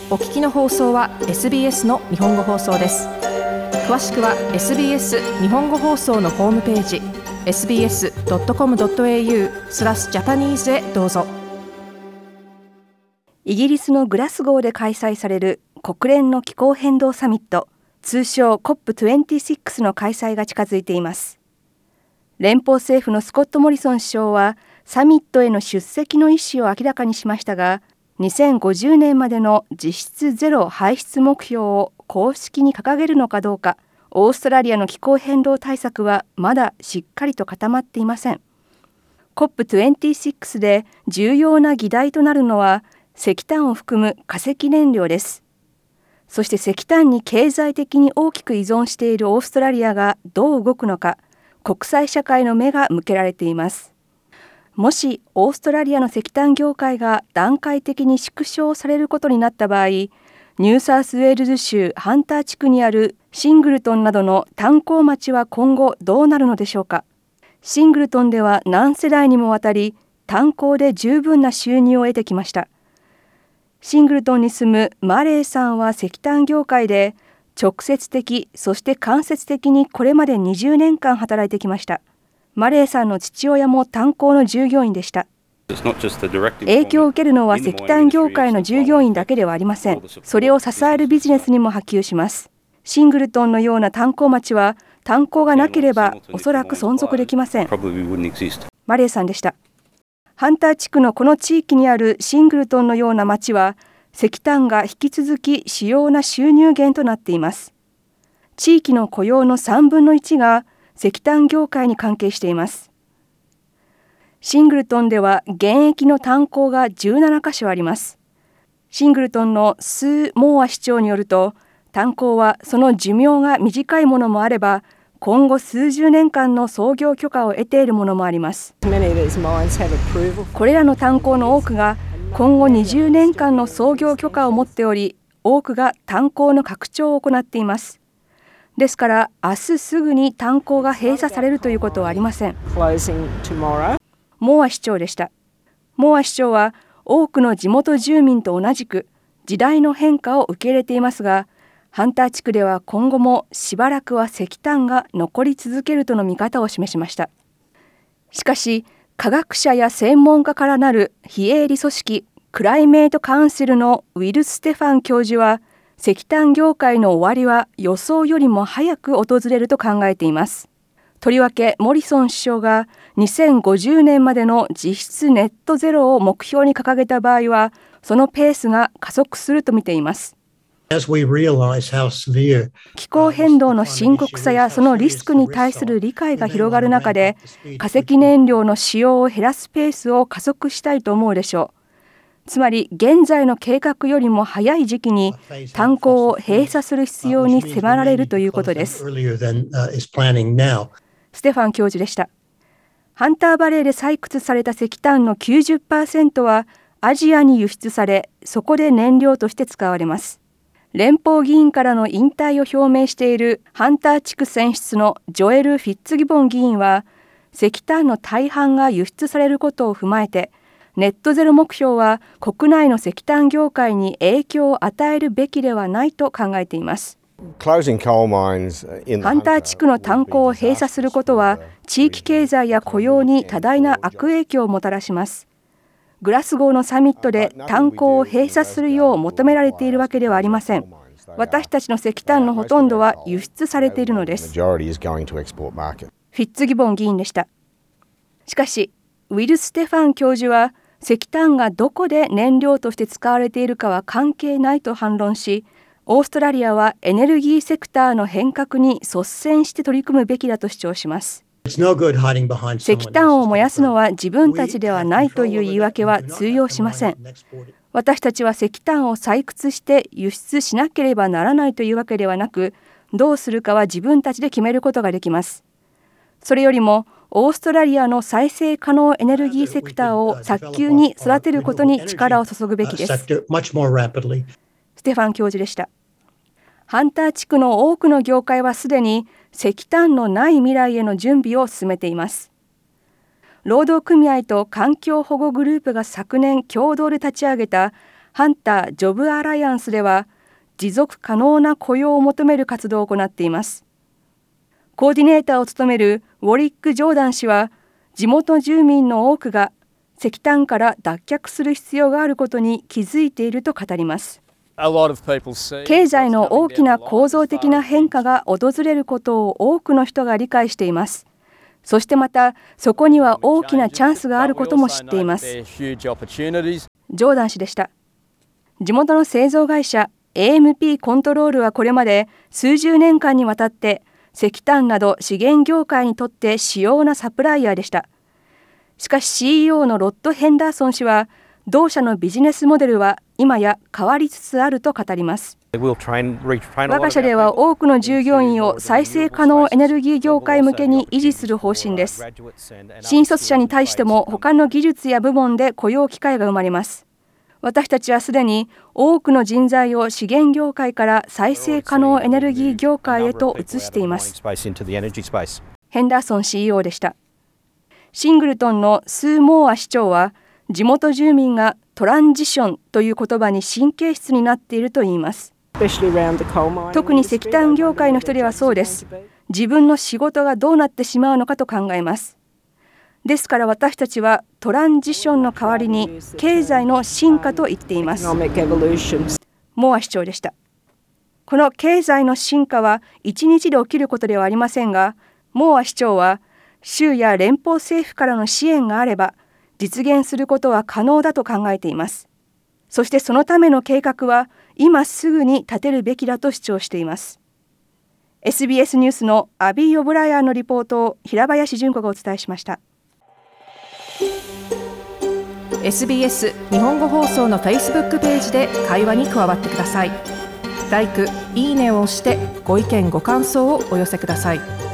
お聞きの放送は SBS の日本語放送です。詳しくは SBS 日本語放送のホームページ sbs.com.au/Japanese へどうぞ。イギリスのグラスゴーで開催される国連の気候変動サミット、通称 COP26 の開催が近づいています。連邦政府のスコット・モリソン首相はサミットへの出席の意思を明らかにしましたが、2050年までの実質ゼロ排出目標を公式に掲げるのかどうか、オーストラリアの気候変動対策はまだしっかりと固まっていません。COP26 で重要な議題となるのは石炭を含む化石燃料です。そして石炭に経済的に大きく依存しているオーストラリアがどう動くのか、国際社会の目が向けられています。もしオーストラリアの石炭業界が段階的に縮小されることになった場合、ニューサウスウェールズ州ハンター地区にあるシングルトンなどの炭鉱町は今後どうなるのでしょうか。シングルトンでは何世代にもわたり炭鉱で十分な収入を得てきました。シングルトンに住むマレーさんは石炭業界で直接的そして間接的にこれまで20年間働いてきました。マレーさんの父親も炭鉱の従業員でした。影響を受けるのは石炭業界の従業員だけではありません。それを支えるビジネスにも波及します。シングルトンのような炭鉱町は炭鉱がなければおそらく存続できません。マレーさんでした。ハンター地区のこの地域にあるシングルトンのような町は石炭が引き続き主要な収入源となっています。地域の雇用の3分の1が石炭業界に関係しています。シングルトンでは現役の炭鉱が17カ所あります。シングルトンのスー・モーア市長によると、炭鉱はその寿命が短いものもあれば、今後数十年間の操業許可を得ているものもあります。これらの炭鉱の多くが今後20年間の操業許可を持っており、多くが炭鉱の拡張を行っています。ですから明日すぐに炭鉱が閉鎖されるということはありません。モーア市長でした。モーア市長は多くの地元住民と同じく時代の変化を受け入れていますが、ハンター地区では今後もしばらくは石炭が残り続けるとの見方を示しました。しかし科学者や専門家からなる非営利組織クライメートカウンシルのウィル・ステファン教授は、石炭業界の終わりは予想よりも早く訪れると考えています。とりわけモリソン首相が2050年までの実質ネットゼロを目標に掲げた場合は、そのペースが加速すると見ています。気候変動の深刻さやそのリスクに対する理解が広がる中で、化石燃料の使用を減らすペースを加速したいと思うでしょう。つまり現在の計画よりも早い時期に炭鉱を閉鎖する必要に迫られるということです。ステファン教授でした。ハンターバレーで採掘された石炭の 90% はアジアに輸出され、そこで燃料として使われます。連邦議員からの引退を表明しているハンター地区選出のジョエル・フィッツギボン議員は、石炭の大半が輸出されることを踏まえて、ネットゼロ目標は国内の石炭業界に影響を与えるべきではないと考えています。ハンター地区の炭鉱を閉鎖することは地域経済や雇用に多大な悪影響をもたらします。グラスゴーのサミットで炭鉱を閉鎖するよう求められているわけではありません。私たちの石炭のほとんどは輸出されているのです。フィッツギボン議員でした。しかしウィル・ステファン教授は、石炭がどこで燃料として使われているかは関係ないと反論し、オーストラリアはエネルギーセクターの変革に率先して取り組むべきだと主張します。石炭を燃やすのは自分たちではないという言い訳は通用しません。私たちは石炭を採掘して輸出しなければならないというわけではなく、どうするかは自分たちで決めることができます。それよりもオーストラリアの再生可能エネルギーセクターを早急に育てることに力を注ぐべきです。ステファン教授でした。ハンター地区の多くの業界はすでに石炭のない未来への準備を進めています。労働組合と環境保護グループが昨年共同で立ち上げたハンター・ジョブ・アライアンスでは持続可能な雇用を求める活動を行っています。コーディネーターを務めるウォリック・ジョーダン氏は、地元住民の多くが石炭から脱却する必要があることに気づいていると語ります。経済の大きな構造的な変化が訪れることを多くの人が理解しています。そしてまた、そこには大きなチャンスがあることも知っています。ジョーダン氏でした。地元の製造会社 AMP コントロールはこれまで数十年間にわたって石炭など資源業界にとって主要なサプライヤーでした。しかし CEO のロッド・ヘンダーソン氏は、同社のビジネスモデルは今や変わりつつあると語ります。我が社では多くの従業員を再生可能エネルギー業界向けに維持する方針です。新卒者に対しても他の技術や部門で雇用機会が生まれます。私たちはすでに多くの人材を資源業界から再生可能エネルギー業界へと移しています。ヘンダーソン CEO でした。シングルトンのスー・モーア市長は、地元住民がトランジションという言葉に神経質になっているといいます。特に石炭業界の人ではそうです。自分の仕事がどうなってしまうのかと考えます。ですから私たちはトランジションの代わりに経済の進化と言っています。モーア市長でした。この経済の進化は一日で起きることではありませんが、モーア市長は州や連邦政府からの支援があれば実現することは可能だと考えています。そしてそのための計画は今すぐに立てるべきだと主張しています。SBS ニュースのアビー・オブライアンのリポートを平林純子がお伝えしました。 SBS 日本語放送の Facebook ページで会話に加わってください。LIKE、いいねを押してご意見ご感想をお寄せください。